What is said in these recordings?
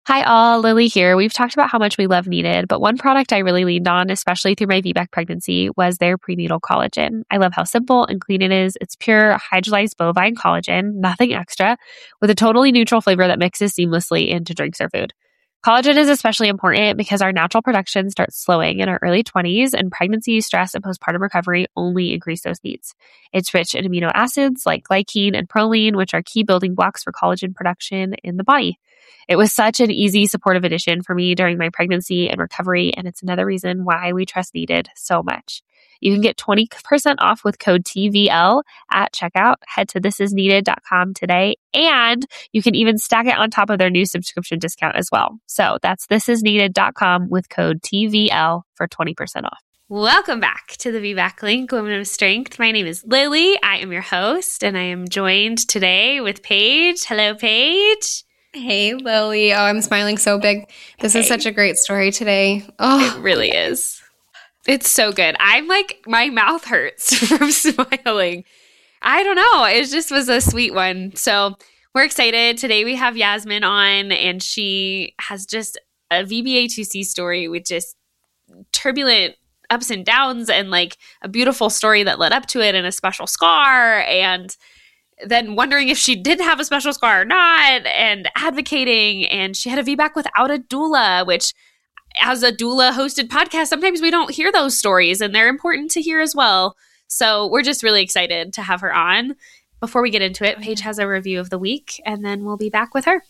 Hi all, Lily here. We've talked about how much we love Needed, but one product I really leaned on, especially through my VBAC pregnancy, was their prenatal collagen. I love how simple and clean it is. It's pure hydrolyzed bovine collagen, nothing extra, with a totally neutral flavor that mixes seamlessly into drinks or food. Collagen is especially important because our natural production starts slowing in our early 20s, and pregnancy, stress, and postpartum recovery only increase those needs. It's rich in amino acids like glycine and proline, which are key building blocks for collagen production in the body. It was such an easy, supportive addition for me during my pregnancy and recovery, and it's another reason why we trust Needed so much. You can get 20% off with code TVL at checkout. Head to thisisneeded.com today, and you can even stack it on top of their new subscription discount as well. So that's thisisneeded.com with code TVL for 20% off. Welcome back to the VBAC Link, Women of Strength. My name is Lily. I am your host, and I am joined today with Paige. Hello, Paige. Hey, Lily. Oh, I'm smiling so big. This is such a great story today. Oh, it really is. It's so good. I'm like, my mouth hurts from smiling. I don't know. It just was a sweet one. So we're excited. Today we have Yasmin on, and she has just a VBA2C story with just turbulent ups and downs and like a beautiful story that led up to it and a special scar, and then wondering if she did have a special scar or not, and advocating. And she had a VBAC without a doula, which as a doula hosted podcast, sometimes we don't hear those stories, and they're important to hear as well. So we're just really excited to have her on. Before we get into it, Paige has a review of the week, and then we'll be back with her.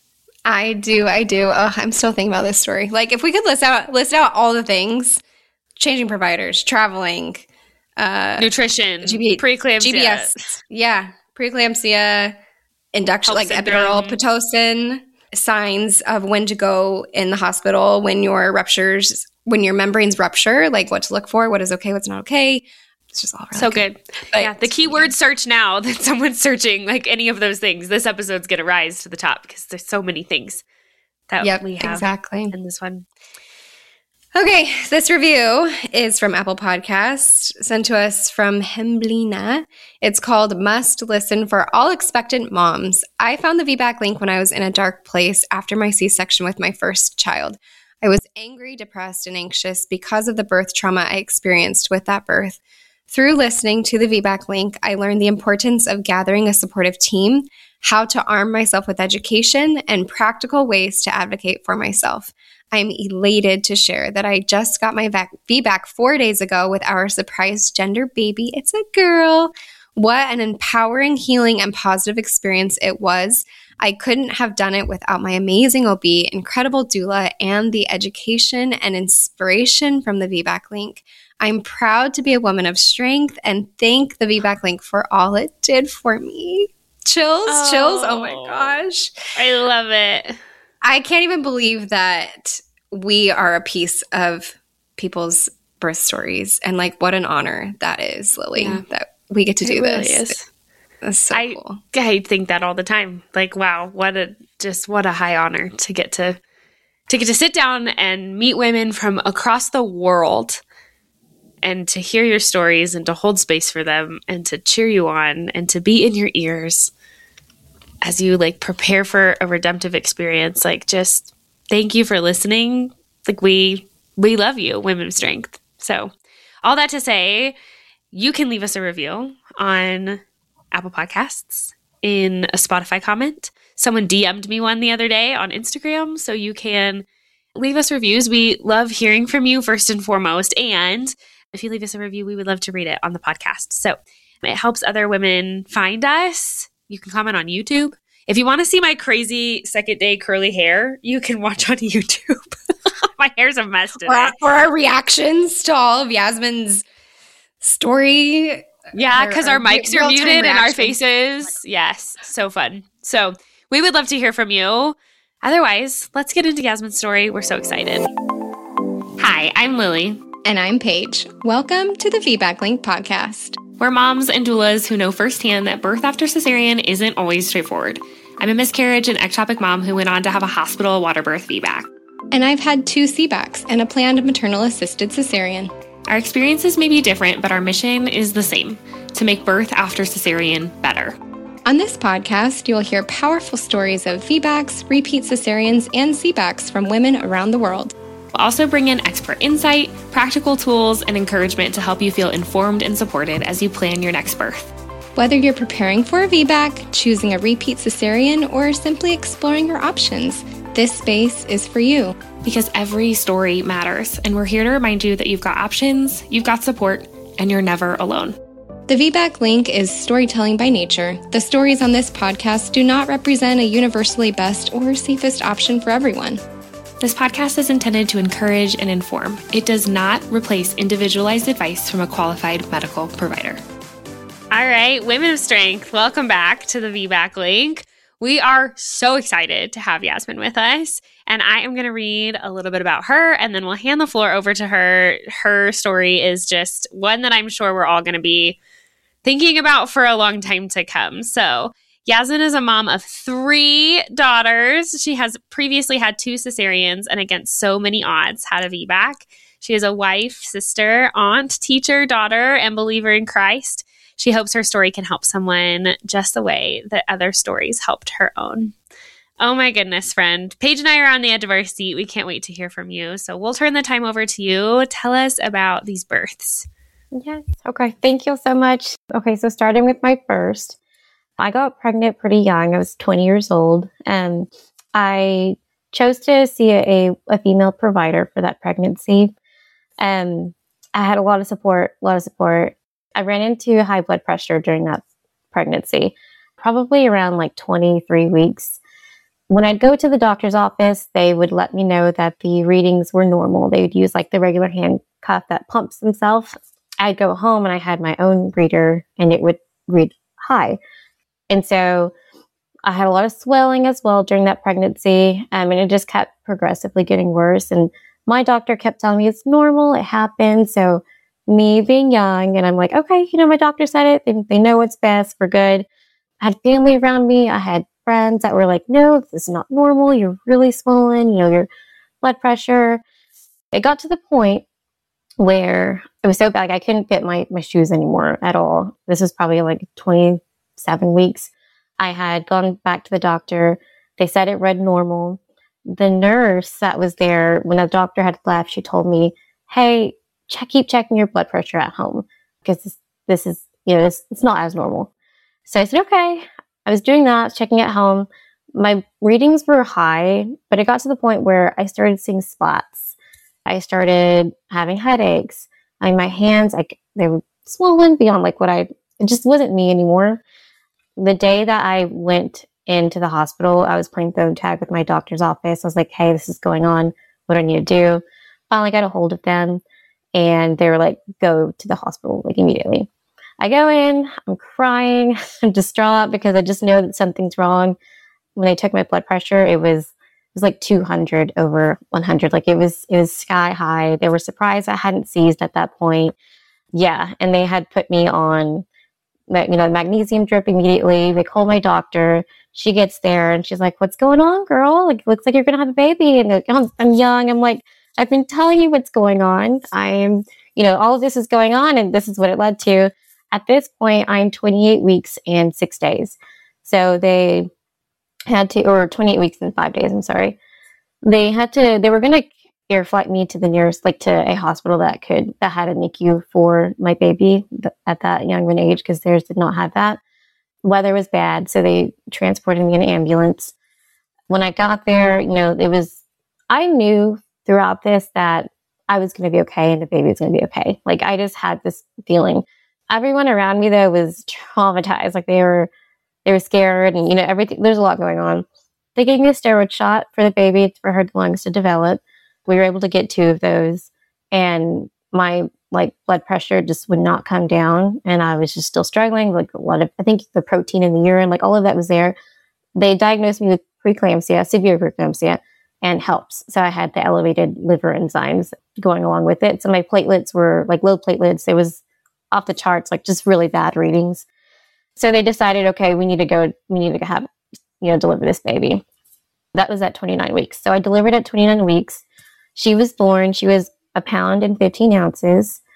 I do. Oh, I'm still thinking about this story. Like, if we could list out all the things: changing providers, traveling, nutrition, preeclampsia. GBS. Yeah. Preeclampsia, induction, like epidural, Pitocin, signs of when to go in the hospital, when your membranes rupture, like what to look for, what is okay, what's not okay. It's just all really so good. But, yeah, the keyword search now that someone's searching, like any of those things, this episode's going to rise to the top because there's so many things that we have in this one. Okay, this review is from Apple Podcasts, sent to us from Hemblina. It's called Must Listen for All Expectant Moms. I found the VBAC Link when I was in a dark place after my C-section with my first child. I was angry, depressed, and anxious because of the birth trauma I experienced with that birth. Through listening to the VBAC Link, I learned the importance of gathering a supportive team, how to arm myself with education, and practical ways to advocate for myself. I'm elated to share that I just got my VBAC 4 days ago with our surprise gender baby. It's a girl. What an empowering, healing, and positive experience it was. I couldn't have done it without my amazing OB, incredible doula, and the education and inspiration from the VBAC Link. I'm proud to be a woman of strength and thank the VBAC Link for all it did for me. Chills. Oh my gosh. I love it. I can't even believe that we are a piece of people's birth stories. And like, what an honor that is, Lily, that we get to do this. Really is. That's so cool. I think that all the time. Like, wow, what a high honor to get to sit down and meet women from across the world and to hear your stories and to hold space for them and to cheer you on and to be in your ears as you like prepare for a redemptive experience. Like, just thank you for listening. Like, we love you, Women of Strength. So all that to say, you can leave us a review on Apple Podcasts, in a Spotify comment. Someone DM'd me one the other day on Instagram, so you can leave us reviews. We love hearing from you first and foremost. And if you leave us a review, we would love to read it on the podcast. So it helps other women find us. You can comment on YouTube. If you want to see my crazy second day curly hair, you can watch on YouTube. My hair's a mess today. For our reactions to all of Yasmin's story. Yeah, because our mics are muted and our faces. Yes, so fun. So we would love to hear from you. Otherwise, let's get into Yasmin's story. We're so excited. Hi, I'm Lily. And I'm Paige. Welcome to the VBAC Link podcast. We're moms and doulas who know firsthand that birth after cesarean isn't always straightforward. I'm a miscarriage and ectopic mom who went on to have a hospital water birth VBAC. And I've had 2 CBACs and a planned maternal-assisted cesarean. Our experiences may be different, but our mission is the same: to make birth after cesarean better. On this podcast, you'll hear powerful stories of VBACs, repeat cesareans, and CBACs from women around the world. We'll also bring in expert insight, practical tools, and encouragement to help you feel informed and supported as you plan your next birth. Whether you're preparing for a VBAC, choosing a repeat cesarean, or simply exploring your options, this space is for you. Because every story matters, and we're here to remind you that you've got options, you've got support, and you're never alone. The VBAC link is storytelling by nature. The stories on this podcast do not represent a universally best or safest option for everyone. This podcast is intended to encourage and inform. It does not replace individualized advice from a qualified medical provider. All right, Women of Strength, welcome back to the VBAC link. We are so excited to have Yasmin with us, and I am going to read a little bit about her, and then we'll hand the floor over to her. Her story is just one that I'm sure we're all going to be thinking about for a long time to come. So Yasmin is a mom of 3 daughters. She has previously had 2 cesareans and against so many odds had a VBAC. She is a wife, sister, aunt, teacher, daughter, and believer in Christ. She hopes her story can help someone just the way that other stories helped her own. Oh my goodness, friend. Paige and I are on the edge of our seat. We can't wait to hear from you. So we'll turn the time over to you. Tell us about these births. Yes. Okay. Thank you so much. Okay. So starting with my first, I got pregnant pretty young. I was 20 years old. And I chose to see a female provider for that pregnancy. I had a lot of support. I ran into high blood pressure during that pregnancy, probably around like 23 weeks. When I'd go to the doctor's office, they would let me know that the readings were normal. They would use like the regular handcuff that pumps themselves. I'd go home and I had my own reader and it would read high. And so I had a lot of swelling as well during that pregnancy. And it just kept progressively getting worse. And my doctor kept telling me it's normal. It happens. So me being young and I'm like, okay, my doctor said it. They know what's best. We're good. I had family around me. I had friends that were like, no, this is not normal. You're really swollen. Your blood pressure. It got to the point where it was so bad, like I couldn't get my shoes anymore at all. This was probably like 27 weeks. I had gone back to the doctor. They said it read normal. The nurse that was there when the doctor had left, she told me, hey, keep checking your blood pressure at home because this is, it's not as normal. So I said, okay. I was doing that, checking at home. My readings were high, but it got to the point where I started seeing spots. I started having headaches. My hands, they were swollen beyond it just wasn't me anymore. The day that I went into the hospital, I was playing phone tag with my doctor's office. I was like, hey, this is going on. What do I need to do? Finally got a hold of them and they were like, go to the hospital immediately. I go in, I'm crying, I'm distraught because I just know that something's wrong. When they took my blood pressure, it was like 200 over 100. It was sky high. They were surprised I hadn't seized at that point. Yeah. And they had put me on magnesium drip immediately. They called my doctor. She gets there and she's like, what's going on, girl? Looks like you're going to have a baby. And I'm young. I'm like, I've been telling you what's going on. I'm, all of this is going on and this is what it led to. At this point, I'm 28 weeks and 6 days. So they had to, or 28 weeks and 5 days, I'm sorry. They were going to air flight me to the nearest, to a hospital that had a NICU for my baby at that young of an age, because theirs did not have that. Weather was bad, so they transported me in an ambulance. When I got there, I knew throughout this that I was going to be okay and the baby was going to be okay. I just had this feeling. Everyone around me, though, was traumatized. They were scared and, everything. There's a lot going on. They gave me a steroid shot for the baby for her lungs to develop. We were able to get 2 of those. And my, blood pressure just would not come down. And I was just still struggling. A lot of, I think the protein in the urine, all of that was there. They diagnosed me with preeclampsia, severe preeclampsia, and HELLPS. So I had the elevated liver enzymes going along with it. So my platelets were low platelets. It was off the charts, just really bad readings. So they decided, okay, we need to have, deliver this baby. That was at 29 weeks. So I delivered at 29 weeks. She was born. She was 1 pound and 15 ounces.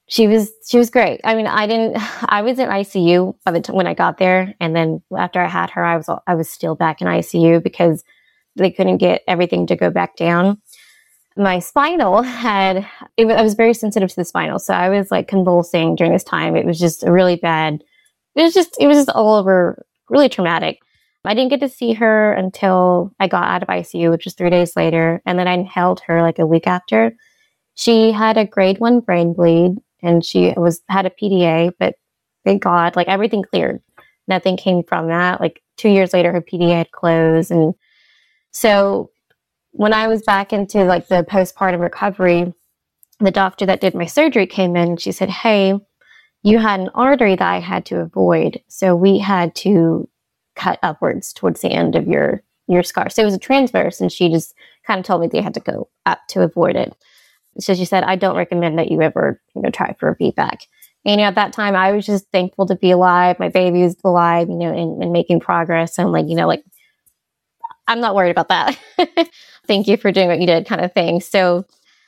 She was great. I mean, I was in ICU by the time when I got there. And then after I had her, I was still back in ICU because they couldn't get everything to go back down. My spinal I was very sensitive to the spinal. So I was like convulsing during this time. It was just a really bad, it was just all over really traumatic. I didn't get to see her until I got out of ICU, which was 3 days later. And then I held her like a week after. She had a grade 1 brain bleed and she had a PDA, but thank God, like everything cleared. Nothing came from that. Like 2 years later, her PDA had closed. And so when I was back into like the postpartum recovery, the doctor that did my surgery came in and she said, "Hey, you had an artery that I had to avoid. So we had to cut upwards towards the end of your scar." So it was a transverse, and she just kind of told me they had to go up to avoid it. So she said, "I don't recommend that you ever, try for a VBAC." And at that time, I was just thankful to be alive. My baby was alive, and making progress. And like, I'm not worried about that. Thank you for doing what you did, kind of thing. So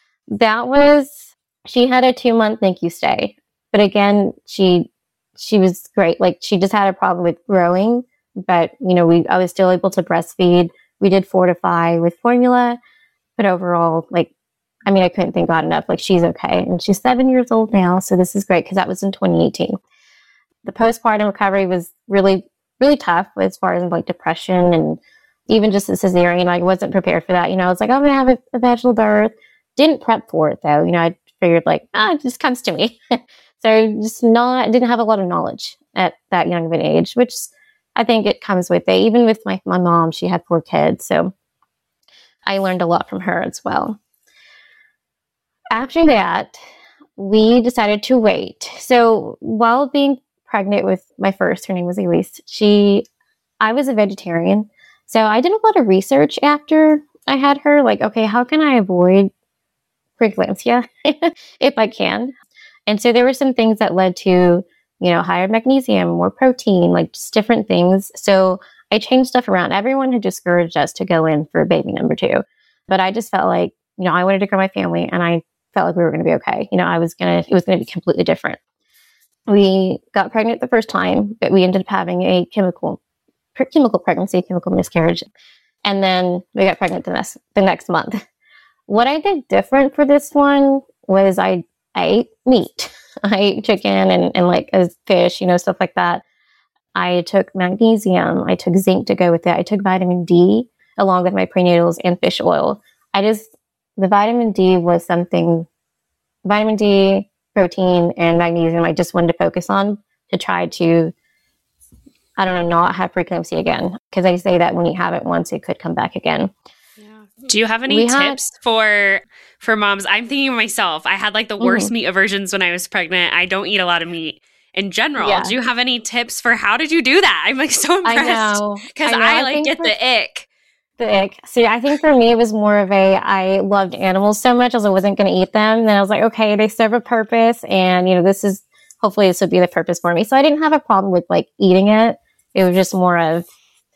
she had a 2-month NICU stay. But again, she was great. Like, she just had a problem with growing. But, I was still able to breastfeed. We did fortify with formula. But overall, I couldn't thank God enough. Like, she's okay. And she's 7 years old now. So this is great because that was in 2018. The postpartum recovery was really, really tough as far as like depression and even just a cesarean. I wasn't prepared for that. I was like, I'm going to have a vaginal birth. Didn't prep for it though. I figured it just comes to me. So didn't have a lot of knowledge at that young of an age, which I think it comes with it. Even with my mom, she had 4 kids. So I learned a lot from her as well. After that, we decided to wait. So while being pregnant with my first, her name was Elise, I was a vegetarian. So I did a lot of research after I had her, like, okay, how can I avoid preeclampsia if I can? And so there were some things that led to, higher magnesium, more protein, like just different things. So I changed stuff around. Everyone had discouraged us to go in for baby number 2. But I just felt like, I wanted to grow my family and I felt like we were going to be okay. It was going to be completely different. We got pregnant the first time, but we ended up having a chemical pregnancy, chemical miscarriage. And then we got pregnant the next month. What I did different for this one was I ate meat. I ate chicken and like a fish, stuff like that. I took magnesium. I took zinc to go with it. I took vitamin D along with my prenatals and fish oil. The vitamin D was something, vitamin D, protein, and magnesium I just wanted to focus on to try to, not have preeclampsia again. Because I say that when you have it once, it could come back again. Yeah. Do you have any tips for moms? I'm thinking of myself. I had like the worst meat aversions when I was pregnant. I don't eat a lot of meat in general. Yeah. Do you have any tips for how did you do that? I'm like so impressed. Because I get the ick. The ick. See, I think for me, it was more of I loved animals so much as I wasn't going to eat them. Then I was like, okay, they serve a purpose. And, hopefully this would be the purpose for me. So I didn't have a problem with like eating it. It was just more of,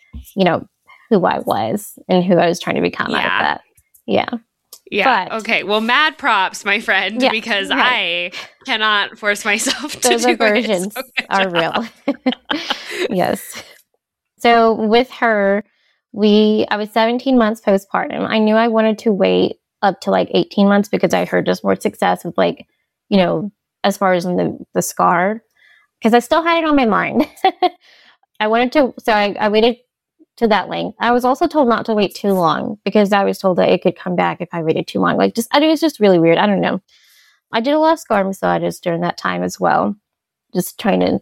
who I was and who I was trying to become out of that. Yeah. Yeah. But, okay. Well, mad props, my friend, because I cannot force myself to those do aversions it. So are real. Yes. So with her, I was 17 months postpartum. I knew I wanted to wait up to like 18 months because I heard just more success with like, as far as in the scar, because I still had it on my mind. I waited to that length. I was also told not to wait too long because I was told that it could come back if I waited too long. It was just really weird. I don't know. I did a lot of scar massages during that time as well. Just trying to,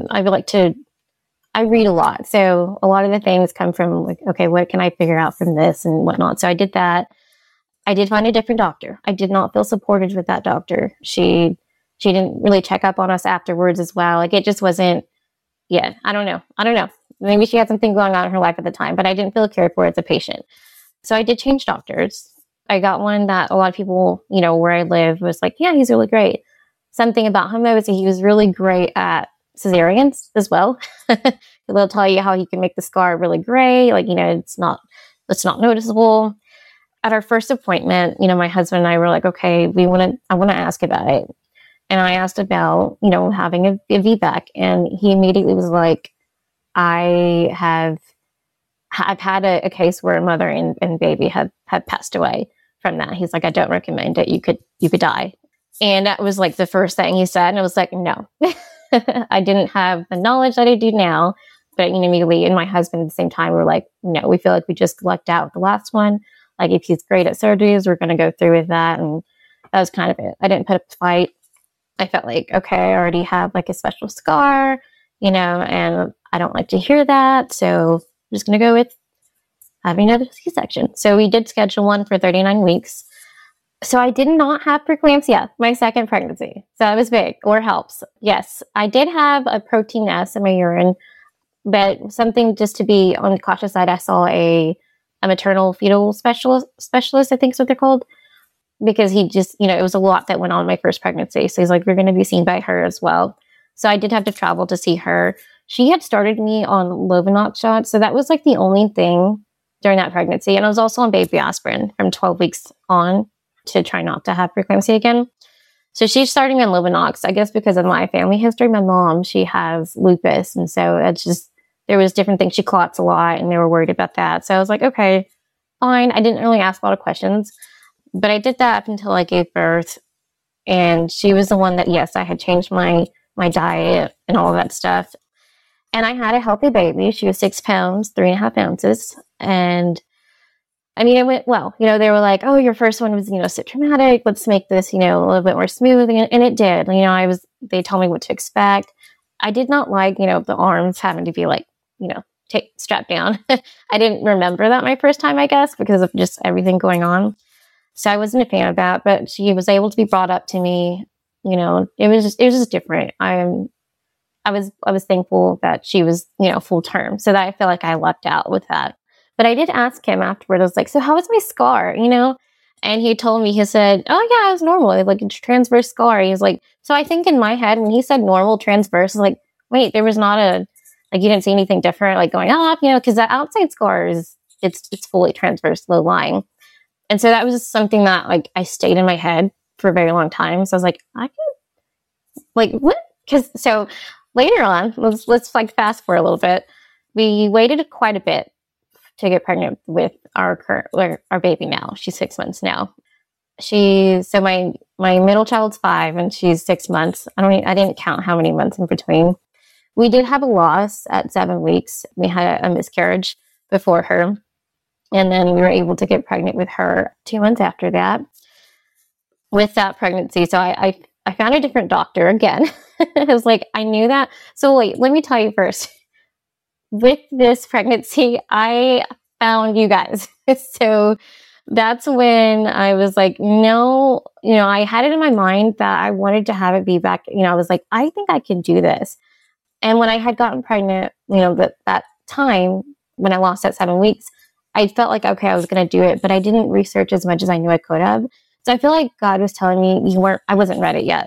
I read a lot. So a lot of the things come from like, okay, what can I figure out from this and whatnot? So I did that. I did find a different doctor. I did not feel supported with that doctor. She didn't really check up on us afterwards as well. Like it just wasn't, I don't know. Maybe she had something going on in her life at the time, but I didn't feel cared for as a patient. So I did change doctors. I got one that a lot of people, where I live was like, yeah, he's really great. Something about him though is that he was really great at cesareans as well. They'll tell you how he can make the scar really gray. Like, it's not noticeable. At our first appointment, my husband and I were like, okay, I want to ask about it. And I asked about, having a VBAC. And he immediately was like, I've had a case where a mother and baby had passed away from that. He's like, I don't recommend it. You could die. And that was like the first thing he said. And I was like, no, I didn't have the knowledge that I do now. But immediately, and my husband at the same time, were like, no, we feel like we just lucked out with the last one. Like, if he's great at surgeries, we're going to go through with that. And that was kind of it. I didn't put up a fight. I felt like, okay, I already have like a special scar, and I don't like to hear that. So I'm just going to go with having a C-section. So we did schedule one for 39 weeks. So I did not have preeclampsia, my second pregnancy. So that was big, or helps. Yes, I did have a protein S in my urine, but something just to be on the cautious side, I saw a maternal fetal specialist, I think is what they're called, because he just, it was a lot that went on in my first pregnancy. So he's like, we're going to be seen by her as well. So I did have to travel to see her. She had started me on Lovenox shots. So that was like the only thing during that pregnancy. And I was also on baby aspirin from 12 weeks on to try not to have preeclampsia again. So she's starting on Lovenox, I guess, because of my family history. My mom, she has lupus. And so it's just, there was different things. She clots a lot and they were worried about that. So I was like, okay, fine. I didn't really ask a lot of questions, but I did that up until I gave birth. And she was the one that, yes, I had changed my diet and all of that stuff. And I had a healthy baby. She was 6 pounds, 3.5 ounces. And I mean, it went well. They were like, oh, your first one was, so traumatic. Let's make this, a little bit more smooth. And it did. They told me what to expect. I did not like, the arms having to be like, strapped down. I didn't remember that my first time, I guess, because of just everything going on. So I wasn't a fan of that, but she was able to be brought up to me. It was just different. I was thankful that she was, full term, so that I feel like I lucked out with that. But I did ask him afterward. I was like, so how was my scar? And he told me, he said, oh yeah, it was normal. Like, it's a transverse scar. He was like, so I think in my head, when he said normal transverse, I was like, wait, there was not you didn't see anything different, like going up, because that outside scar it's fully transverse, low lying. And so that was just something that like I stayed in my head for a very long time. So I was like, I could, like, what? So later on, let's like fast forward a little bit. We waited quite a bit to get pregnant with our baby now. She's 6 months now. So my middle child's 5 and she's 6 months. I didn't count how many months in between. We did have a loss at 7 weeks. We had a miscarriage before her. And then we were able to get pregnant with her 2 months after that. With that pregnancy, so I found a different doctor again. I was like, I knew that. So wait, let me tell you first. With this pregnancy, I found you guys. So that's when I was like, no, I had it in my mind that I wanted to have it be back. I was like, I think I can do this. And when I had gotten pregnant, that time when I lost at 7 weeks, I felt like, okay, I was going to do it, but I didn't research as much as I knew I could have. So I feel like God was telling me I wasn't ready yet,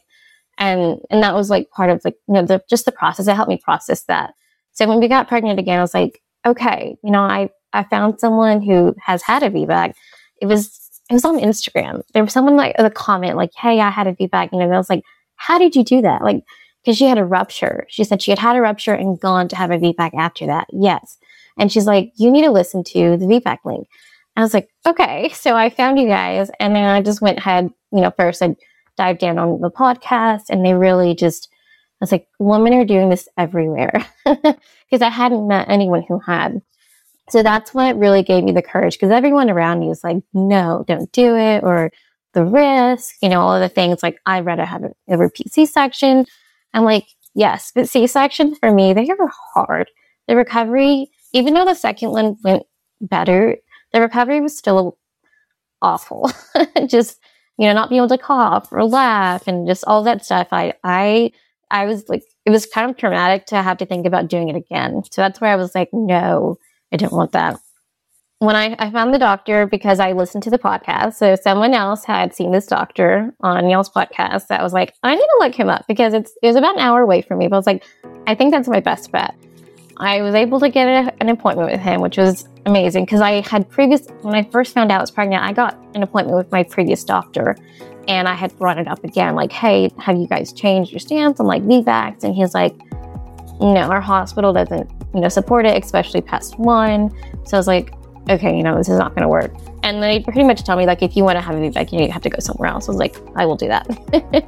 and that was like part of just the process. It helped me process that. So when we got pregnant again, I was like, okay, I found someone who has had a VBAC. It was on Instagram. There was someone like a comment like, hey, I had a VBAC. And I was like, how did you do that? Like, because she had a rupture. She said she had a rupture and gone to have a VBAC after that. Yes. And she's like, you need to listen to the VBAC link. I was like, okay. So I found you guys. And then I just went ahead, first I dived down on the podcast and they really I was like, women are doing this everywhere. Because I hadn't met anyone who had. So that's what really gave me the courage, because everyone around me was like, no, don't do it, or the risk, all of the things. Like, I'd rather have a repeat C-section. I'm like, yes, but C-section for me, they were hard. The recovery, even though the second one went better, the recovery was still awful. Just, not being able to cough or laugh and just all that stuff. I was like, it was kind of traumatic to have to think about doing it again. So that's where I was like, no, I didn't want that. When I found the doctor, because I listened to the podcast, so someone else had seen this doctor on y'all's podcast, that was like, I need to look him up, because it was about an hour away from me. But I was like, I think that's my best bet. I was able to get an appointment with him, which was amazing. Because when I first found out I was pregnant, I got an appointment with my previous doctor. And I had brought it up again, like, hey, have you guys changed your stance on like VBACs? And he's like, no, our hospital doesn't, support it, especially past 1. So I was like, okay, this is not going to work. And they pretty much tell me, like, if you want to have a VBAC, you have to go somewhere else. I was like, I will do that.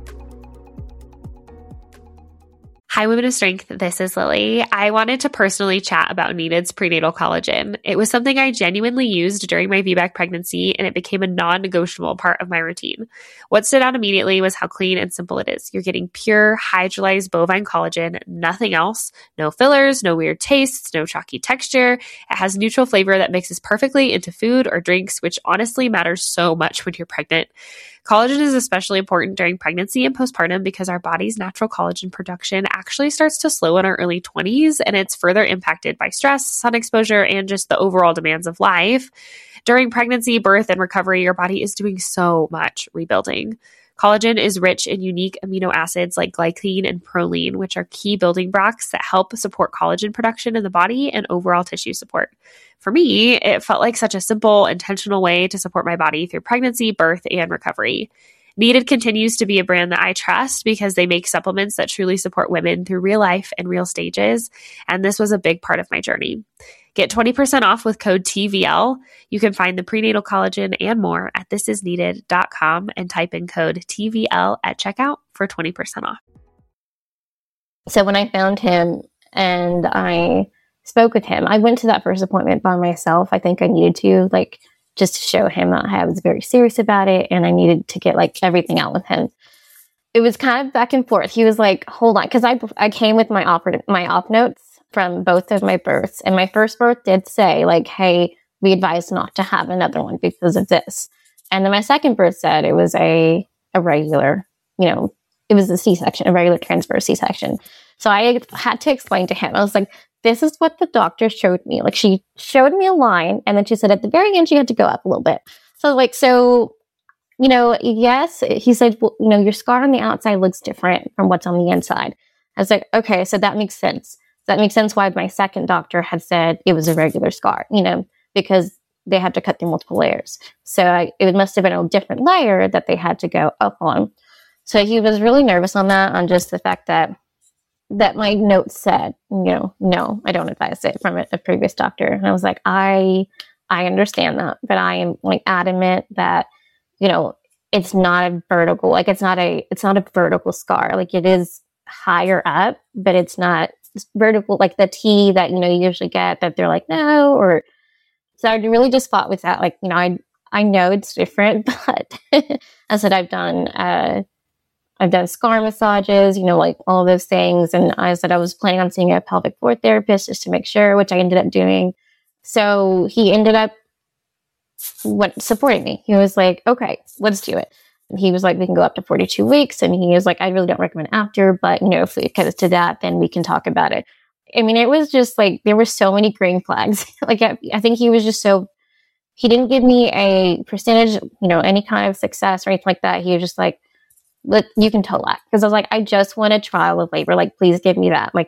Hi, Women of Strength. This is Lily. I wanted to personally chat about Needed's prenatal collagen. It was something I genuinely used during my VBAC pregnancy, and it became a non-negotiable part of my routine. What stood out immediately was how clean and simple it is. You're getting pure, hydrolyzed bovine collagen, nothing else. No fillers, no weird tastes, no chalky texture. It has neutral flavor that mixes perfectly into food or drinks, which honestly matters so much when you're pregnant. Collagen is especially important during pregnancy and postpartum because our body's natural collagen production actually starts to slow in our early 20s, and it's further impacted by stress, sun exposure, and just the overall demands of life. During pregnancy, birth, and recovery, your body is doing so much rebuilding. Collagen is rich in unique amino acids like glycine and proline, which are key building blocks that help support collagen production in the body and overall tissue support. For me, it felt like such a simple, intentional way to support my body through pregnancy, birth, and recovery. Needed continues to be a brand that I trust because they make supplements that truly support women through real life and real stages, and this was a big part of my journey. Get 20% off with code TVL. You can find the prenatal collagen and more at thisisneeded.com and type in code TVL at checkout for 20% off. So when I found him and I spoke with him, I went to that first appointment by myself. I think I needed to, just to show him that I was very serious about it and I needed to get everything out with him. It was kind of back and forth. He was like, hold on, because I came with my op notes from both of my births. And my first birth did say, hey, we advise not to have another one because of this. And then my second birth said it was a regular, it was a C-section, a regular transverse C-section. So I had to explain to him. I was like, this is what the doctor showed me. She showed me a line, and then she said at the very end, she had to go up a little bit. So yes, he said, well, your scar on the outside looks different from what's on the inside. I was like, okay, so that makes sense. That makes sense why my second doctor had said it was a regular scar, because they had to cut through multiple layers. So it must have been a different layer that they had to go up on. So he was really nervous on that, on just the fact that my notes said, no, I don't advise it from a previous doctor. And I was like, I understand that, but I am adamant that, it's not a vertical, it's not a vertical scar. It is higher up, but it's not vertical, the T that, you usually get that they're like, no, or so I really just fought with that. I know it's different, but I said, I've done scar massages, all of those things. And I said I was planning on seeing a pelvic floor therapist just to make sure, which I ended up doing. So he ended up supporting me. He was like, okay, let's do it. And he was like, we can go up to 42 weeks. And he was like, I really don't recommend after, but if it comes to that, then we can talk about it. I mean, it was just there were so many green flags. I think he was just he didn't give me a percentage, any kind of success or anything like that. He was just like, look, you can tell that. Because I was like, I just want a trial of labor. Please give me that.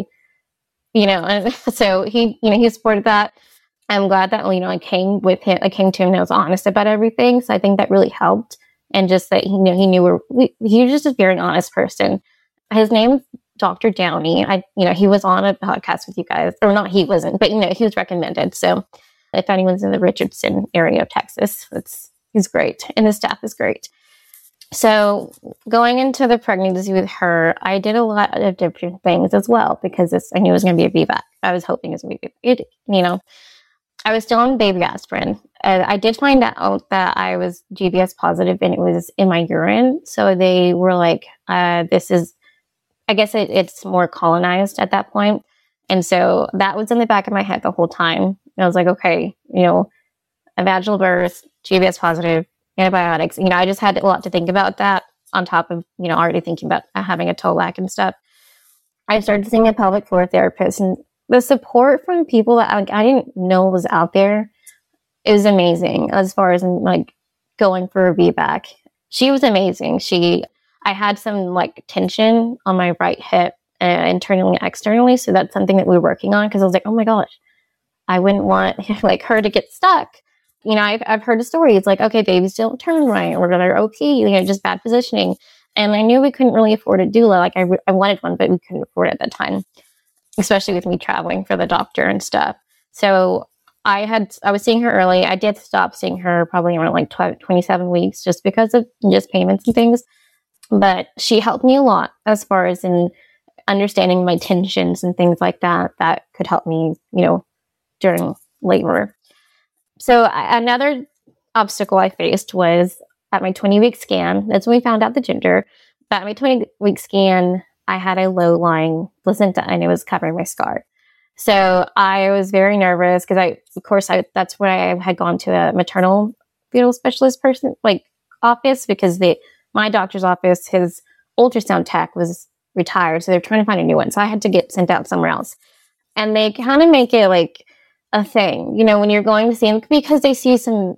And so he supported that. I'm glad that, I came to him and I was honest about everything. So I think that really helped. And just that, he knew he was just a very honest person. His name is Dr. Downey. He was on a podcast with you guys, or not, he wasn't, but he was recommended. So if anyone's in the Richardson area of Texas, he's great. And the staff is great. So going into the pregnancy with her, I did a lot of different things as well, because I knew it was going to be a VBAC. I was hoping it was going to be, I was still on baby aspirin. I did find out that I was GBS positive and it was in my urine. So they were like, this is, I guess it's more colonized at that point. And so that was in the back of my head the whole time. And I was like, okay, a vaginal birth, GBS positive, antibiotics. I just had a lot to think about that on top of, already thinking about having a TOLAC and stuff. I started seeing a pelvic floor therapist, and the support from people that I didn't know was out there, it was amazing as far as going for a VBAC. She was amazing. I had some tension on my right hip internally and externally. So that's something that we were working on, because I was like, oh my gosh, I wouldn't want like her to get stuck. You know, I've heard of stories like, okay, babies don't turn right, or they're OP, you know, just bad positioning. And I knew we couldn't really afford a doula. Like I wanted one, but we couldn't afford it at that time, especially with me traveling for the doctor and stuff. So I was seeing her early. I did stop seeing her probably around like 27 weeks just because of just payments and things. But she helped me a lot as far as in understanding my tensions and things like that could help me, you know, during labor. So another obstacle I faced was at my 20-week scan. That's when we found out the gender. But at my 20-week scan, I had a low-lying placenta, and it was covering my scar. So I was very nervous because that's when I had gone to a maternal fetal specialist office, because my doctor's office, his ultrasound tech was retired. So they're trying to find a new one. So I had to get sent out somewhere else. And they kind of make it like a thing, you know, when you're going to see them, because they see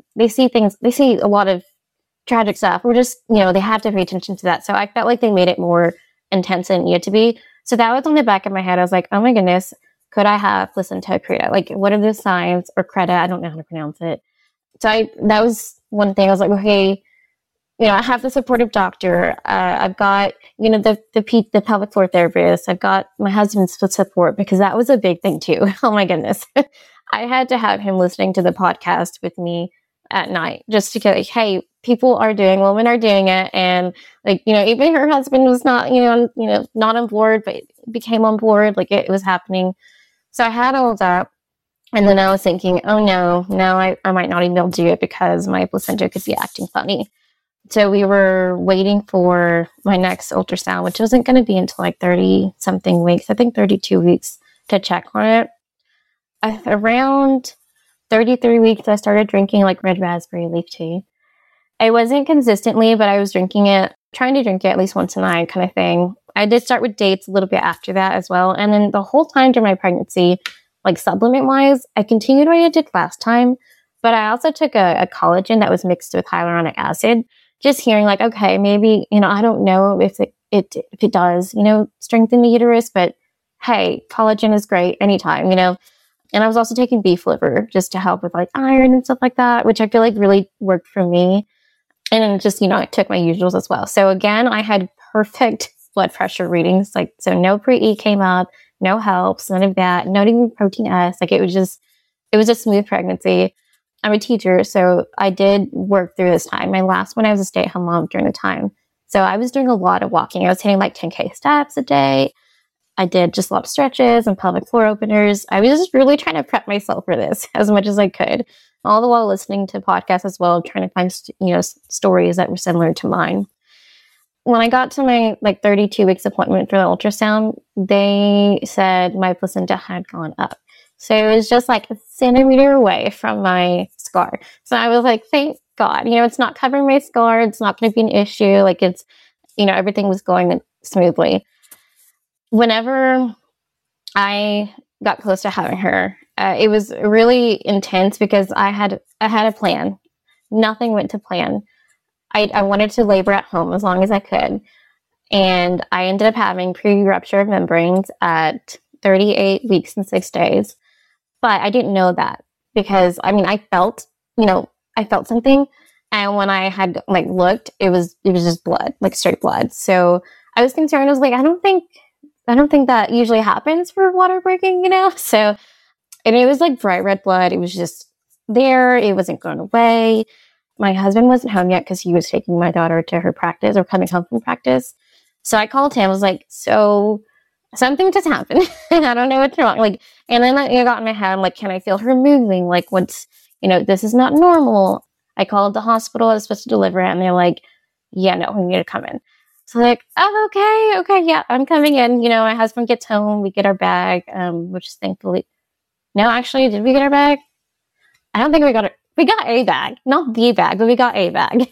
a lot of tragic stuff. We're just, you know, they have to pay attention to that. So I felt like they made it more intense than it needed to be. So that was on the back of my head. I was like, oh my goodness, could I have placenta creta? Like, what are the signs? Or creta? I don't know how to pronounce it. So that was one thing. I was like, okay, you know, I have the supportive doctor. I've got, you know, the pelvic floor therapist. I've got my husband's support, because that was a big thing too. Oh my goodness. I had to have him listening to the podcast with me at night, just to get like, hey, women are doing it. And like, you know, even her husband was not, not on board, but became on board. Like it was happening. So I had all of that. And then I was thinking, oh no, now I might not even be able to do it because my placenta could be acting funny. So we were waiting for my next ultrasound, which wasn't going to be until like 30 something weeks, I think 32 weeks to check on it. Around 33 weeks, I started drinking like red raspberry leaf tea. I wasn't consistently, but I was trying to drink it at least once a night kind of thing. I did start with dates a little bit after that as well. And then the whole time during my pregnancy, like supplement wise, I continued what I did last time, but I also took a collagen that was mixed with hyaluronic acid. Just hearing like, okay, maybe, you know, I don't know if it does, you know, strengthen the uterus, but hey, collagen is great anytime, you know. And I was also taking beef liver just to help with like iron and stuff like that, which I feel like really worked for me. And then just, you know, I took my usuals as well. So again, I had perfect blood pressure readings. Like, so no pre-E came up, no HELPs, none of that, not even protein S. Like it was a smooth pregnancy. I'm a teacher, so I did work through this time. My last one, I was a stay-at-home mom during the time. So I was doing a lot of walking. I was hitting like 10K steps a day. I did just a lot of stretches and pelvic floor openers. I was just really trying to prep myself for this as much as I could, all the while listening to podcasts as well, trying to find, stories that were similar to mine. When I got to my 32 weeks appointment for the ultrasound, they said my placenta had gone up. So it was just like a centimeter away from my scar. So I was like, thank God, it's not covering my scar. It's not going to be an issue. Like it's, everything was going smoothly. Whenever I got close to having her, it was really intense because I had a plan. Nothing went to plan. I wanted to labor at home as long as I could. And I ended up having pre-rupture of membranes at 38 weeks and 6 days. But I didn't know that because, I felt something. And when I had looked, it was just blood, like straight blood. So I was concerned. I was like, I don't think that usually happens for water breaking, So, and it was like bright red blood. It was just there. It wasn't going away. My husband wasn't home yet because he was taking my daughter to her practice or coming home from practice. So I called him. I was like, so something just happened. And I don't know what's wrong. And then it got in my head. I'm like, can I feel her moving? Like, what's, this is not normal. I called the hospital. I was supposed to deliver it. And they're like, yeah, no, we need to come in. So like, oh, okay. Yeah, I'm coming in. My husband gets home. We get our bag, which is thankfully, no, actually, did we get our bag? I don't think we got it. We got a bag, not the bag, but we got a bag.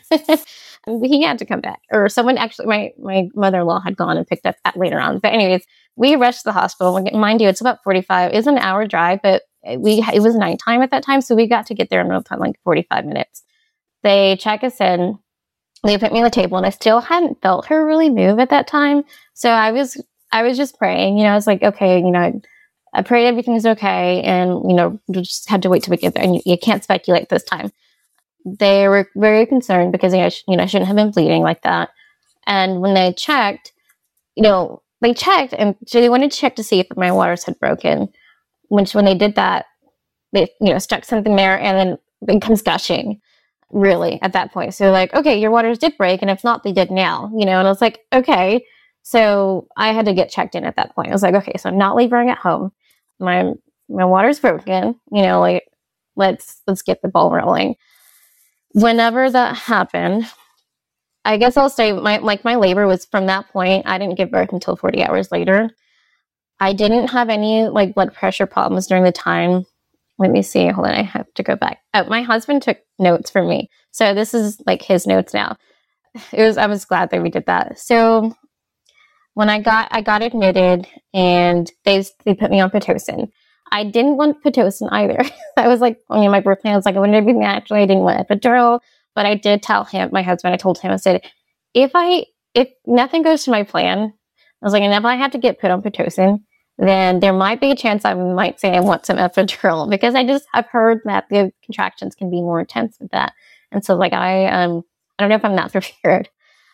He had to come back, or someone actually, my mother-in-law had gone and picked up later on. But anyways, we rushed to the hospital. Mind you, it's about 45. It's an hour drive, but it was nighttime at that time. So we got to get there in no time, 45 minutes. They check us in. They put me on the table, and I still hadn't felt her really move at that time. So I was just praying, I was like, okay, I prayed everything's okay. And, we just had to wait till we get there. And you can't speculate this time. They were very concerned because I shouldn't have been bleeding like that. And when they checked, they checked, and so they wanted to check to see if my waters had broken. When they did that, they, stuck something there, and then it comes gushing, really, at that point. So like, okay, your waters did break, and if not, they did now, and I was like, okay. So I had to get checked in at that point. I was like, okay, so I'm not laboring at home. My water's broken, like, let's get the ball rolling. Whenever that happened, I guess I'll say my labor was from that point. I didn't give birth until 40 hours later. I didn't have any like blood pressure problems during the time. Let me see. Hold on. I have to go back. Oh, my husband took notes for me. So this is like his notes now. I was glad that we did that. So when I got admitted, and they put me on Pitocin. I didn't want Pitocin either. I was like, my birth plan was like, I wanted to be natural. I didn't want epidural. But I did tell him, my husband, I told him, I said, if nothing goes to my plan, I was like, and if I have to get put on Pitocin, then there might be a chance I might say I want some epidural, because I've heard that the contractions can be more intense with that. And so like, I don't know if I'm not prepared.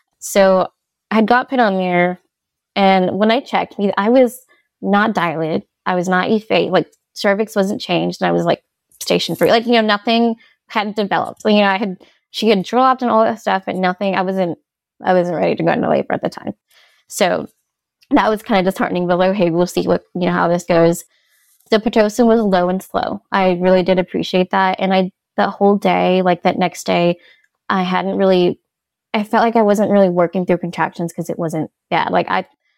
So I had got put on there, and when I checked, I was not dilated. I was not effaced, like cervix wasn't changed, and I was like station free. Like, nothing had developed. Like, she had dropped and all that stuff, but nothing, I wasn't ready to go into labor at the time. So that was kind of disheartening, but like, okay, we'll see how this goes. The Pitocin was low and slow. I really did appreciate that. And that whole day, like that next day, I felt like I wasn't really working through contractions because it wasn't bad. Like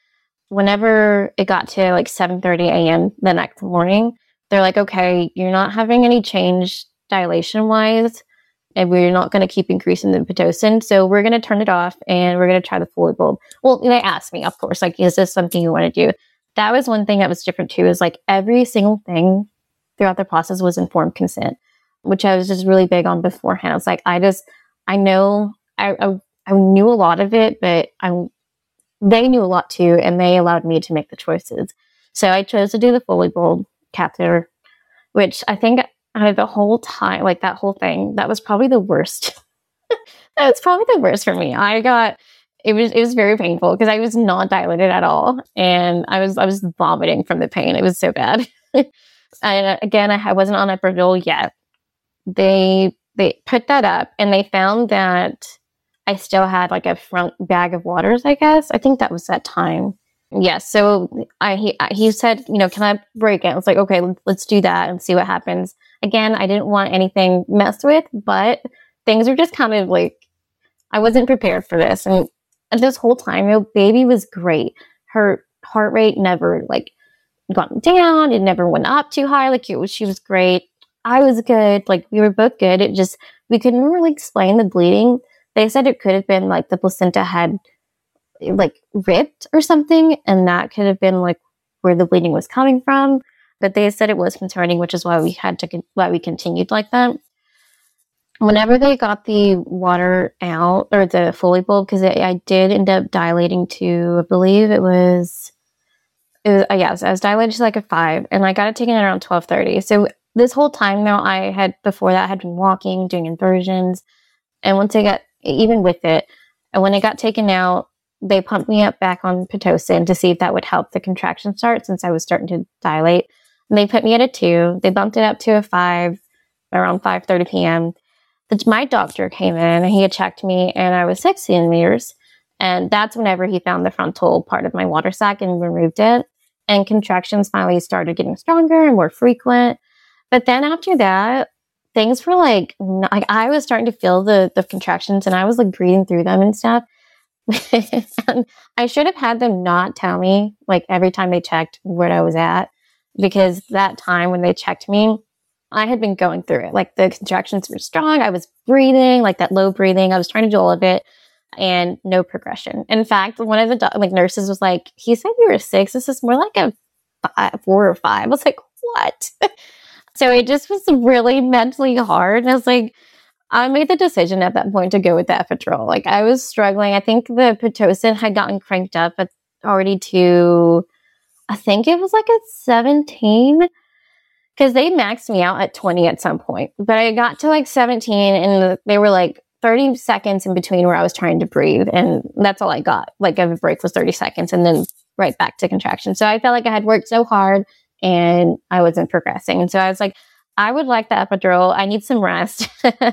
whenever it got to like 7:30 a.m. the next morning, they're like, okay, you're not having any change dilation wise, and we're not going to keep increasing the Pitocin. So we're going to turn it off, and we're going to try the Foley bulb. Well, they asked me, of course, like, is this something you want to do? That was one thing that was different too, is like every single thing throughout the process was informed consent, which I was just really big on beforehand. It's like, I knew a lot of it, but they knew a lot too, and they allowed me to make the choices. So I chose to do the Foley bulb catheter, which I think out of the whole time, like that whole thing, that was probably the worst. That was probably the worst for me. It was very painful because I was not dilated at all, and I was vomiting from the pain. It was so bad. And again, I wasn't on epidural yet. They put that up, and they found that I still had like a front bag of waters, I guess. I think that was that time. Yes. So he said, can I break it? I was like, okay, let's do that and see what happens. Again, I didn't want anything messed with, but things were just kind of like, I wasn't prepared for this. And this whole time, baby was great. Her heart rate never like gone down. It never went up too high. Like she was great. I was good. Like we were both good. It just, we couldn't really explain the bleeding. They said it could have been like the placenta had like ripped or something, and that could have been like where the bleeding was coming from. But they said it was concerning, which is why we continued like that. Whenever they got the water out, or the Foley bulb, because I did end up dilating to, I believe I was dilated to like a 5, and I got it taken around 12:30. So this whole time now, before that, I had been walking, doing inversions, and once I got, even with it, and when it got taken out, they pumped me up back on Pitocin to see if that would help the contraction start, since I was starting to dilate. And they put me at a 2. They bumped it up to a 5 around 5:30 p.m. My doctor came in, and he had checked me, and I was 6 centimeters. And that's whenever he found the frontal part of my water sac and removed it. And contractions finally started getting stronger and more frequent. But then after that, things were like I was starting to feel the contractions, and I was like breathing through them and stuff. And I should have had them not tell me like every time they checked where I was at, because that time when they checked me, I had been going through it. Like the contractions were strong. I was breathing, like that low breathing. I was trying to do all of it, and no progression. In fact, one of the nurses was like, "He said you were 6. This is more like a 4 or 5." I was like, "What?" So it just was really mentally hard. And I was like, I made the decision at that point to go with the epidural. Like I was struggling. I think the Pitocin had gotten cranked up already to, I think it was like at 17 because they maxed me out at 20 at some point. But I got to like 17 and they were like 30 seconds in between where I was trying to breathe. And that's all I got. Like a break was 30 seconds and then right back to contraction. So I felt like I had worked so hard and I wasn't progressing. And so I was like, I would like the epidural. I need some rest.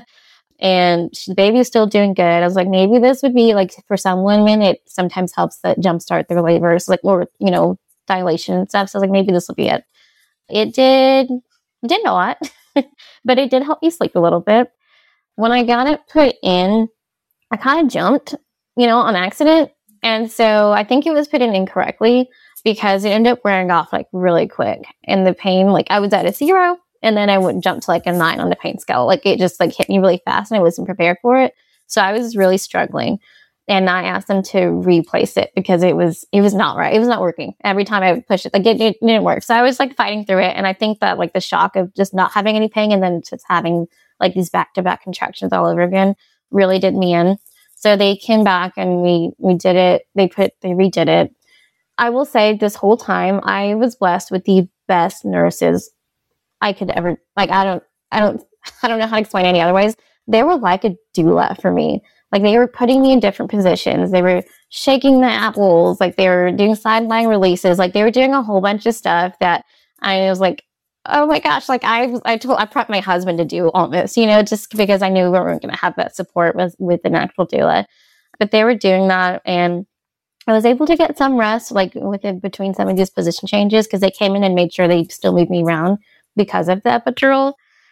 And the baby is still doing good. I was like, maybe this would be like for some women, it sometimes helps that jumpstart their labors, like, or, dilation and stuff. So I was like, maybe this will be it. It did not, but it did help me sleep a little bit. When I got it put in, I kind of jumped, on accident. And so I think it was put in incorrectly because it ended up wearing off like really quick. And the pain, like I was at a 0 and then I would jump to like a 9 on the pain scale. Like it just like hit me really fast and I wasn't prepared for it. So I was really struggling. And I asked them to replace it because it was not right. It was not working. Every time I would push it, like it didn't work. So I was like fighting through it. And I think that like the shock of just not having any pain and then just having like these back-to-back contractions all over again really did me in. So they came back and we did it. They redid it. I will say this whole time I was blessed with the best nurses I could ever, like, I don't know how to explain it any other ways. They were like a doula for me. Like they were putting me in different positions. They were shaking the apples. Like they were doing sideline releases. Like they were doing a whole bunch of stuff that I was like, oh my gosh. Like I prepped my husband to do all this, just because I knew we weren't going to have that support with an actual doula. But they were doing that. And I was able to get some rest, like between some of these position changes, because they came in and made sure they still moved me around because of the epidural.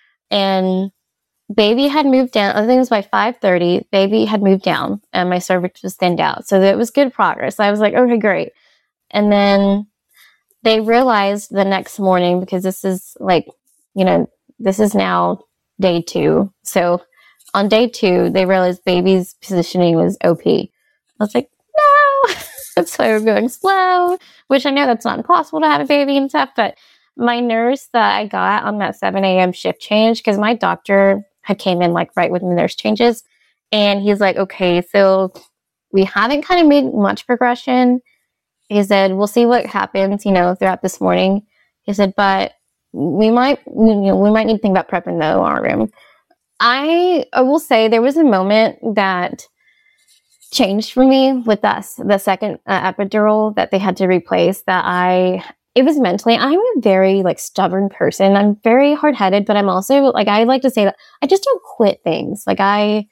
And baby had moved down. I think it was by 5:30. Baby had moved down and my cervix was thinned out. So it was good progress. I was like, okay, great. And then they realized the next morning, because this is like, this is now day 2. So on day 2, they realized baby's positioning was OP. I was like, no. So we're going slow, which I know that's not impossible to have a baby and stuff. But my nurse that I got on that 7 a.m. shift change, because my doctor had came in like right when the nurse changes. And he's like, okay, so we haven't kind of made much progression. He said, we'll see what happens, throughout this morning. He said, but we might need to think about prepping the OR room. I will say there was a moment that changed for me with the second epidural that they had to replace it was mentally, I'm a very like stubborn person. I'm very hard-headed, but I'm also like, I like to say that I just don't quit things. Like I'd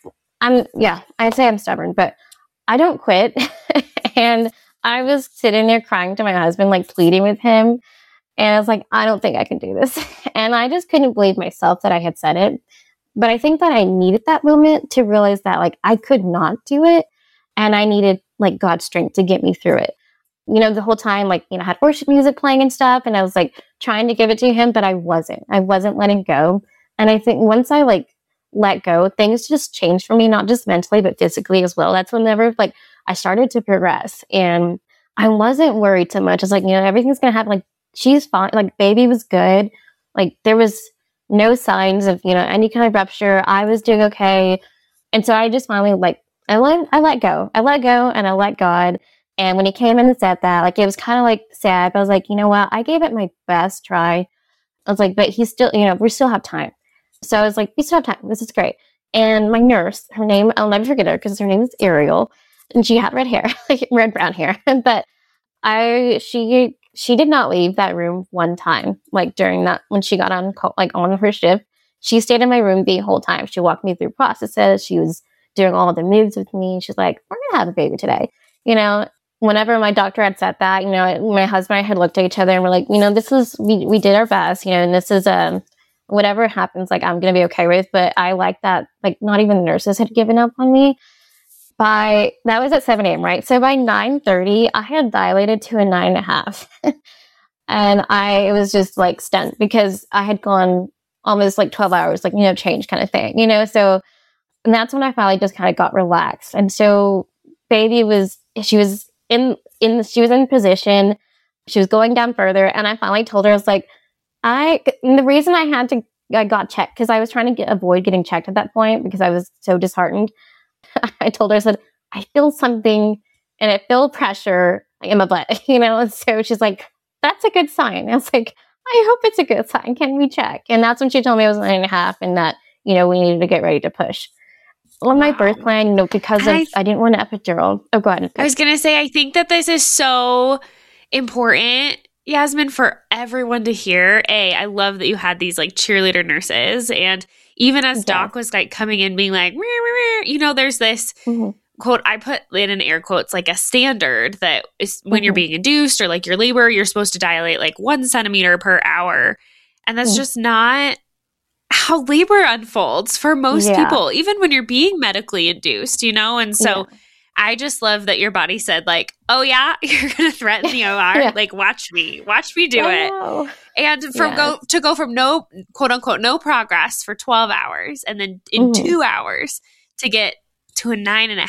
say I'm stubborn, but I don't quit. And I was sitting there crying to my husband, like pleading with him. And I was like, I don't think I can do this. And I just couldn't believe myself that I had said it. But I think that I needed that moment to realize that like I could not do it. And I needed like God's strength to get me through it. The whole time, like, I had worship music playing and stuff. And I was like trying to give it to him, but I wasn't letting go. And I think once I like let go, things just changed for me, not just mentally, but physically as well. That's whenever like I started to progress and I wasn't worried too much. I was like, everything's going to happen. Like she's fine. Like baby was good. Like there was no signs of, any kind of rupture. I was doing okay. And so I just finally like, I let go and I let God. And when he came in and said that, like, it was kind of like sad. But I was like, you know what? I gave it my best try. I was like, but he's still, we still have time. So I was like, we still have time. This is great. And my nurse, her name, I'll never forget her because her name is Ariel. And she had red hair, like red brown hair. But she did not leave that room one time, like during that, when she got on her shift. She stayed in my room the whole time. She walked me through processes. She was doing all the moves with me. She's like, we're going to have a baby today. Whenever my doctor had said that, my husband and I had looked at each other and we're like, we did our best, and this is, whatever happens, like, I'm going to be okay with. But I like that, like, not even the nurses had given up on me. That was at 7 a.m., right? So by 9:30, I had dilated to a 9.5. And I was just like stunned because I had gone almost like 12 hours, like, change kind of thing, So, and that's when I finally just kind of got relaxed. And so baby she was in position. She was going down further. And I finally told her, I was like, the reason I got checked, because I was trying to avoid getting checked at that point because I was so disheartened. I told her, I said, I feel something and I feel pressure. in my butt, And so she's like, that's a good sign. I was like, I hope it's a good sign. Can we check? And that's when she told me I was 9.5 and that, we needed to get ready to push. On my birth plan, because I didn't want an epidural. Oh, go ahead. I was going to say, I think that this is so important, Yasmin, for everyone to hear. I love that you had these like cheerleader nurses. And even as Doc was like coming in being like, there's this quote, I put it in air quotes, like a standard that is when you're being induced or like your labor, you're supposed to dilate like 1 centimeter per hour. And that's just not how labor unfolds for most people, even when you're being medically induced, And so I just love that your body said like, oh yeah, you're going to threaten the OR. Like, watch me do it. And to go from no, quote unquote, no progress for 12 hours. And then in 2 hours to get to a 9.5,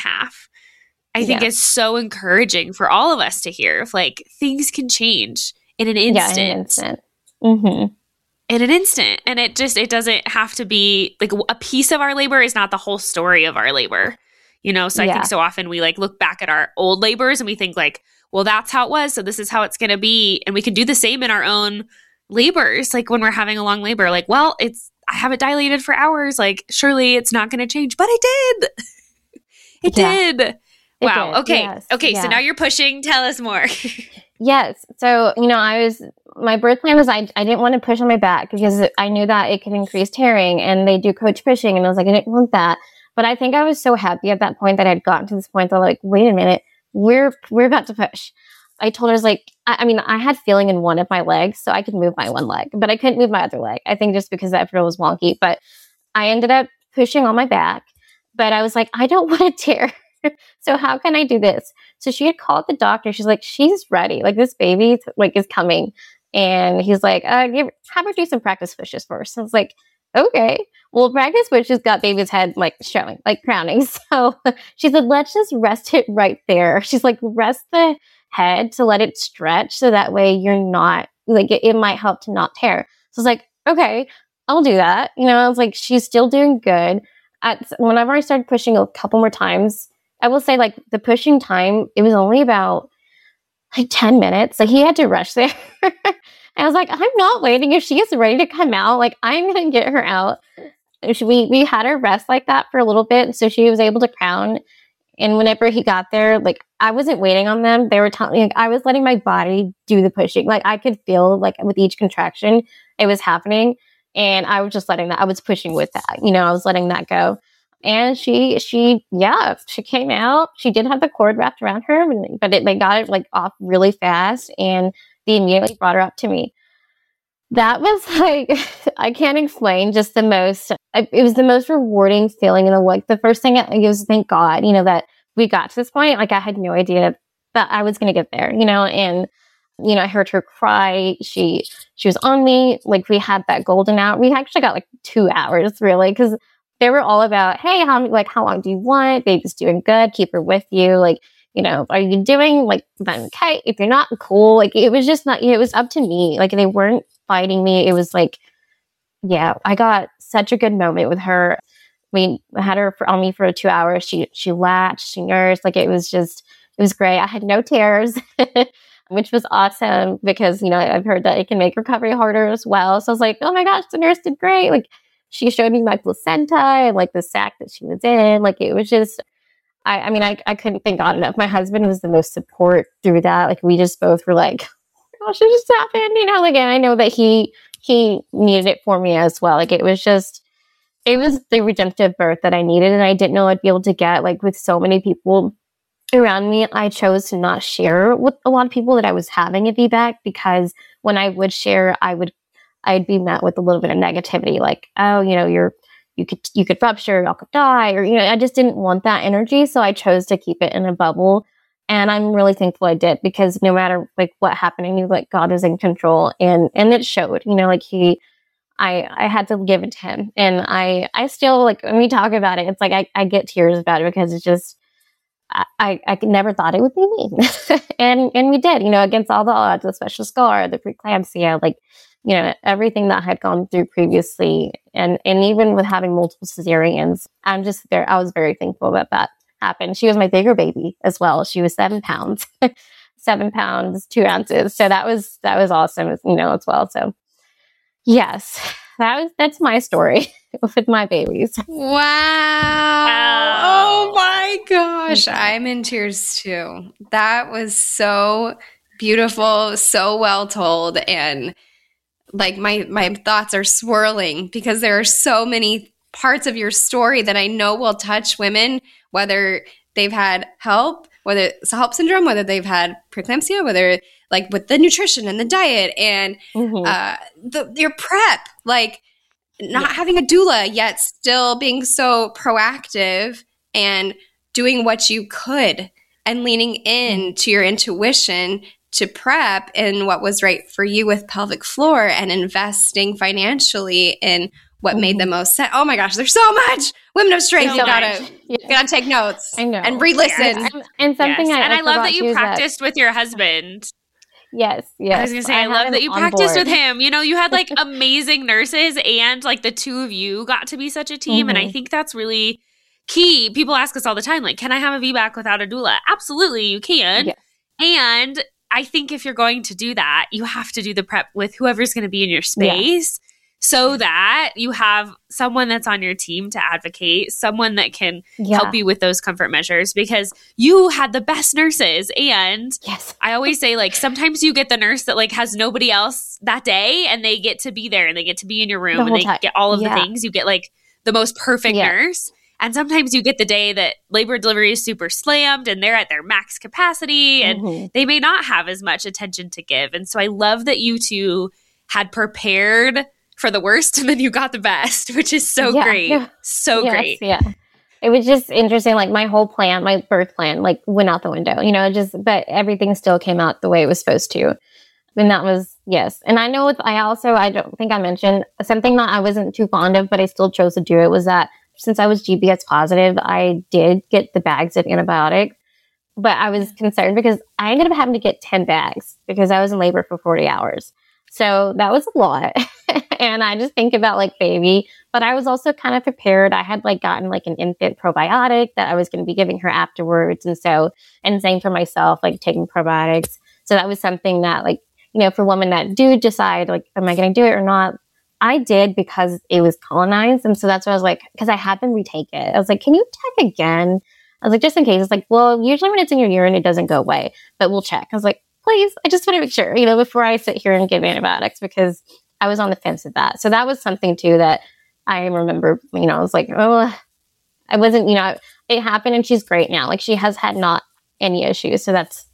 I think is so encouraging for all of us to hear. If like things can change in an instant. Yeah, in an instant. In an instant. And it doesn't have to be like a piece of our labor is not the whole story of our labor, So I think so often we like look back at our old labors and we think like, well, that's how it was. So this is how it's going to be. And we can do the same in our own labors. Like when we're having a long labor, like, well, I have it dilated for hours. Like surely it's not going to change, but it did. It did. Wow. Did. Okay. Yes. Okay. So now you're pushing. Tell us more. Yes. So, my birth plan was I didn't want to push on my back because I knew that it could increase tearing and they do coach pushing. And I was like, I didn't want that. But I think I was so happy at that point that I'd gotten to this point that like, wait a minute, we're about to push. I told her, I was like, I had feeling in one of my legs, so I could move my one leg, but I couldn't move my other leg. I think just because the epidural was wonky, but I ended up pushing on my back, but I was like, I don't want to tear. So how can I do this? So she had called the doctor. She's like, she's ready. Like this baby like is coming. And he's like, have her do some practice pushes first. I was like, okay. Well, practice pushes got baby's head like showing, like crowning. So she said, let's just rest it right there. She's like, rest the head to let it stretch. So that way you're not like, it might help to not tear. So I was like, okay, I'll do that. I was like, she's still doing good. Whenever I started pushing a couple more times, I will say like the pushing time, it was only about like 10 minutes. Like he had to rush there. I was like, I'm not waiting. If she is ready to come out, like I'm going to get her out. We had her rest like that for a little bit. So she was able to crown. And whenever he got there, like I wasn't waiting on them. They were telling me, like, I was letting my body do the pushing. Like I could feel like with each contraction, it was happening. And I was just letting that, I was pushing with that, I was letting that go. And she came out. She did have the cord wrapped around her, but they got it like off really fast, and they immediately brought her up to me. That was like, I can't explain. Just it was the most rewarding feeling in the like the first thing it was thank God, that we got to this point. Like I had no idea that I was going to get there, and I heard her cry. She was on me. Like we had that golden hour. We actually got like 2 hours really because they were all about, hey, how long do you want? Baby's doing good. Keep her with you. Like, are you doing like, then okay. If you're not, cool. Like, it was just not, it was up to me. Like, they weren't fighting me. It was like, yeah, I got such a good moment with her. I had her on me for 2 hours. She latched, she nursed. Like, it was great. I had no tears, which was awesome because, I've heard that it can make recovery harder as well. So I was like, oh my gosh, the nurse did great. Like, she showed me my placenta and like the sac that she was in. Like it was just, I couldn't thank God enough. My husband was the most support through that. Like we just both were like, oh, it just happened, like, and I know that he needed it for me as well. Like it was the redemptive birth that I needed. And I didn't know I'd be able to get like with so many people around me. I chose to not share with a lot of people that I was having a VBAC because when I would share, I'd be met with a little bit of negativity, like, oh, you could rupture, y'all could die, or I just didn't want that energy, so I chose to keep it in a bubble, and I'm really thankful I did because no matter like what happened, I knew like God was in control, and it showed, like I had to give it to Him, and I still like when we talk about it, it's like I get tears about it because it's just I never thought it would be me, and we did, against all the odds, the special scar, the preeclampsia, like. Everything that I had gone through previously and even with having multiple cesareans, I was very thankful that happened. She was my bigger baby as well. She was 7 pounds. 7 pounds, 2 ounces. So that was awesome, as well. So yes, that's my story with my babies. Wow. Oh my gosh. I'm in tears too. That was so beautiful, so well told. And like my thoughts are swirling because there are so many parts of your story that I know will touch women, whether they've had help, whether it's a HELLP syndrome, whether they've had preeclampsia, whether like with the nutrition and the diet and your prep, like not having a doula yet still being so proactive and doing what you could and leaning in to your intuition to prep and what was right for you with pelvic floor and investing financially in what made the most sense. Oh my gosh, there's so much. Women of strength, you gotta take notes. I know. And re-listen. And something I love that you practiced with your husband. Yes. I was gonna say, I love that you practiced with him. You had like amazing nurses and like the two of you got to be such a team. And I think that's really key. People ask us all the time, like, can I have a VBAC without a doula? Absolutely, you can. Yes. And I think if you're going to do that, you have to do the prep with whoever's going to be in your space. So that you have someone that's on your team to advocate, someone that can help you with those comfort measures, because you had the best nurses. And I always say, like, sometimes you get the nurse that like has nobody else that day and they get to be there and they get to be in your room and they get all of the things. You get like the most perfect nurse. And sometimes you get the day that labor and delivery is super slammed and they're at their max capacity and they may not have as much attention to give. And so I love that you two had prepared for the worst and then you got the best, which is so great. Yeah. So great. Yeah. It was just interesting. Like my whole plan, my birth plan, like went out the window, but everything still came out the way it was supposed to. And that was, And I know I don't think I mentioned something that I wasn't too fond of, but I still chose to do it, was that since I was GBS positive, I did get the bags of antibiotics, but I was concerned because I ended up having to get 10 bags because I was in labor for 40 hours. So that was a lot. And I just think about like baby, but I was also kind of prepared. I had like gotten like an infant probiotic that I was going to be giving her afterwards. And same for myself, like taking probiotics. So that was something that like, for women that do decide like, am I going to do it or not? I did because it was colonized. And so that's what I was like, because I had them retake it. I was like, can you check again? I was like, just in case. It's like, well, usually when it's in your urine, it doesn't go away, but we'll check. I was like, please, I just want to make sure, before I sit here and give antibiotics, because I was on the fence with that. So that was something too that I remember, I was like, oh, I wasn't, it happened and she's great now. Like she has had not any issues. So that's,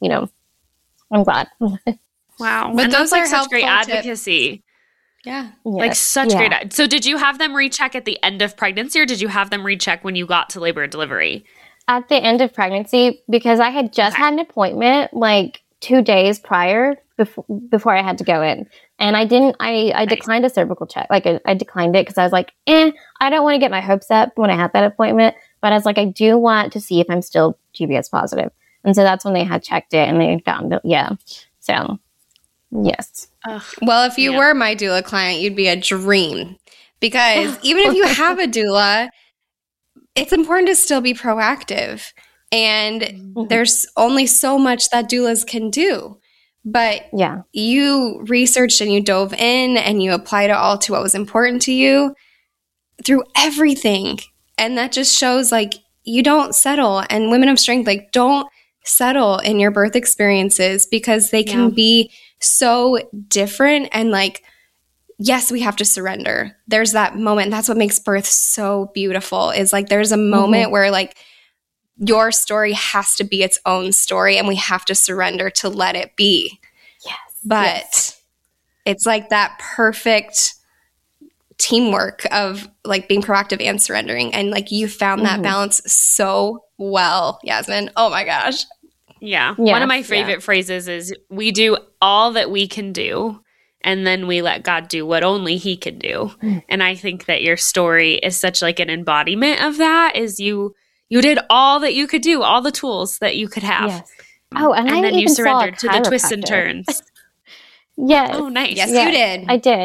I'm glad. Wow. But those are such great advocacy. Yeah. Like such great. So did you have them recheck at the end of pregnancy or did you have them recheck when you got to labor and delivery? At the end of pregnancy, because I had just had an appointment like 2 days prior before I had to go in. And I declined a cervical check. Like I declined it because I was like, I don't want to get my hopes up when I had that appointment. But I was like, I do want to see if I'm still GBS positive. And so that's when they had checked it and they found it. So, yes. Well, if you were my doula client, you'd be a dream. Because even if you have a doula, it's important to still be proactive. And there's only so much that doulas can do. But you researched and you dove in and you applied it all to what was important to you through everything. And that just shows like you don't settle. And women of strength, like don't settle in your birth experiences because they can be so different. And like, yes, we have to surrender. There's that moment. That's what makes birth so beautiful is like there's a moment where like your story has to be its own story and we have to surrender to let it be. Yes. But it's like that perfect teamwork of like being proactive and surrendering. And like you found that balance so well, Yasmin. Oh my gosh. Yeah. One of my favorite phrases is we do all that we can do and then we let God do what only he can do. And I think that your story is such like an embodiment of that is you did all that you could do, all the tools that you could have. Yes. Oh, and then you surrendered to the twists and turns. Yes. Oh, nice. Yes, you did. I did.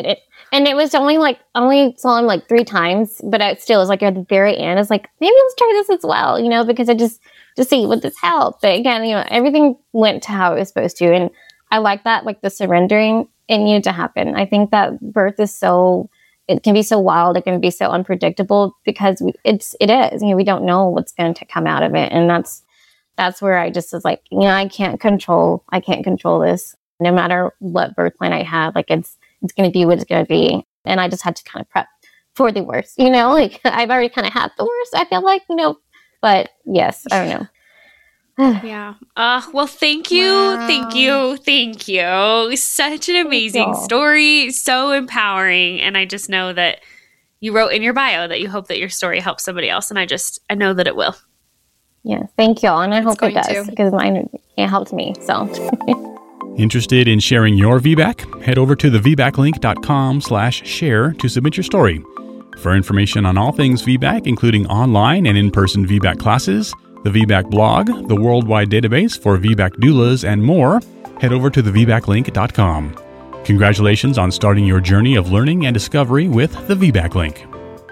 And it was only swollen like 3 times, but it still was like at the very end, it's like, maybe let's try this as well, because I just to see would this help. But again, everything went to how it was supposed to. And I like that, like the surrendering, it needed to happen. I think that birth is it can be so wild, it can be so unpredictable because it is. We don't know what's going to come out of it. And that's where I just was like, I can't control this. No matter what birth plan I have, like it's going to be what it's going to be. And I just had to kind of prep for the worst, like I've already kind of had the worst, I feel like, but yes, I don't know. Yeah. Well, thank you. Wow. Thank you. Such an amazing story. So empowering. And I just know that you wrote in your bio that you hope that your story helps somebody else. And I know that it will. Yeah. Thank you all. And I hope it does because mine helped me. So. Interested in sharing your VBAC? Head over to thevbaclink.com/share to submit your story. For information on all things VBAC, including online and in-person VBAC classes, the VBAC blog, the worldwide database for VBAC doulas, and more, head over to thevbaclink.com. Congratulations on starting your journey of learning and discovery with the VBAC Link.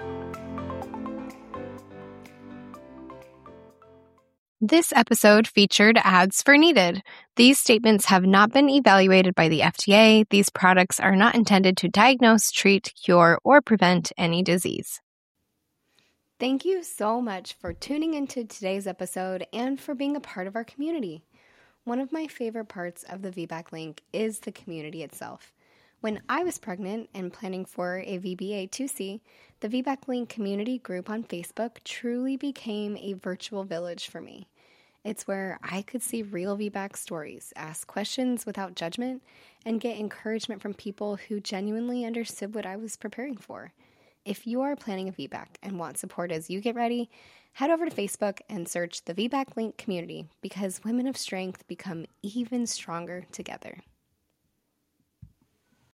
This episode featured ads for Needed. These statements have not been evaluated by the FDA. These products are not intended to diagnose, treat, cure, or prevent any disease. Thank you so much for tuning into today's episode and for being a part of our community. One of my favorite parts of the VBAC Link is the community itself. When I was pregnant and planning for a VBA2C, the VBAC Link community group on Facebook truly became a virtual village for me. It's where I could see real VBAC stories, ask questions without judgment, and get encouragement from people who genuinely understood what I was preparing for. If you are planning a VBAC and want support as you get ready, head over to Facebook and search the VBAC Link community because women of strength become even stronger together.